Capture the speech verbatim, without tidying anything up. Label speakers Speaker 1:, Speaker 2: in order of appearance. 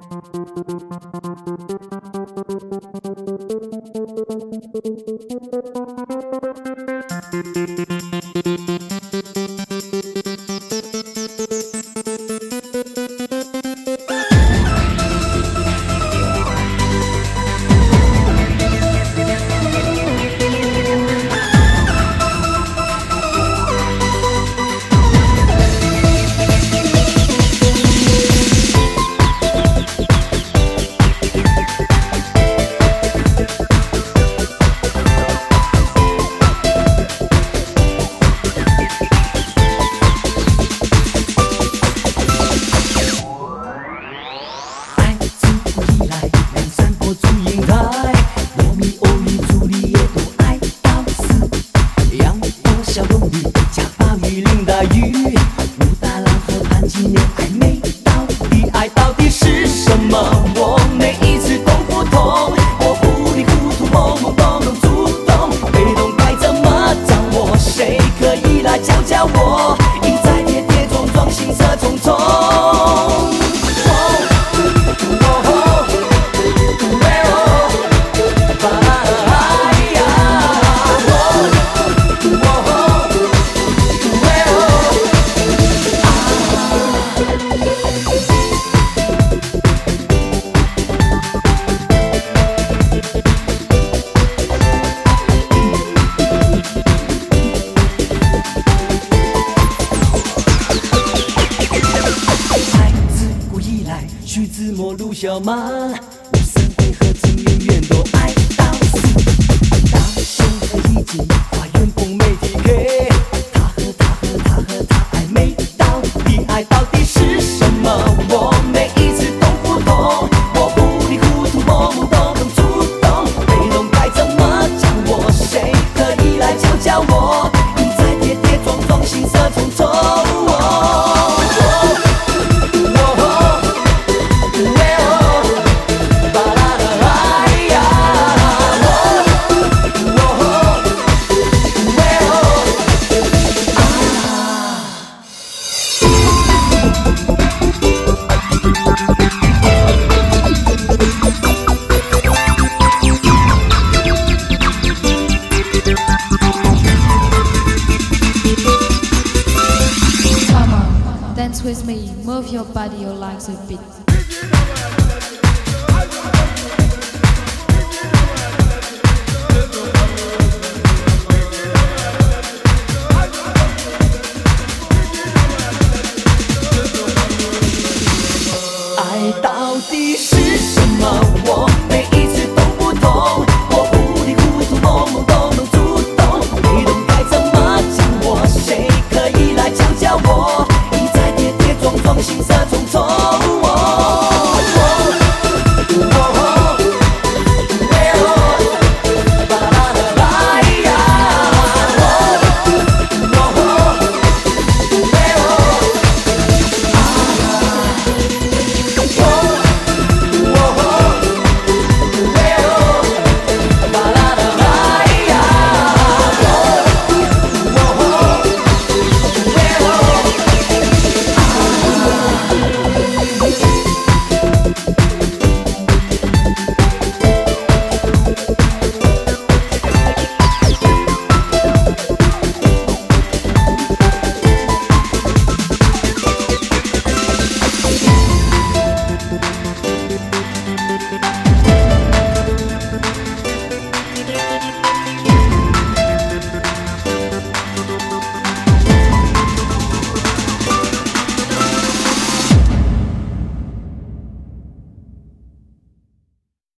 Speaker 1: 小马，无声会和情永远都爱到死。大雄和一起花园风没体给，他和他和他和他爱没到底，爱到底是什么？我每一次都不懂，我糊里糊涂懵懵懂懂触动，被动该怎么掌握？谁可以来教教我？一再跌跌撞撞，行色匆匆。
Speaker 2: Dance with me, move your body, your legs a bit.
Speaker 1: 爱到底是什么？我每一次都不懂。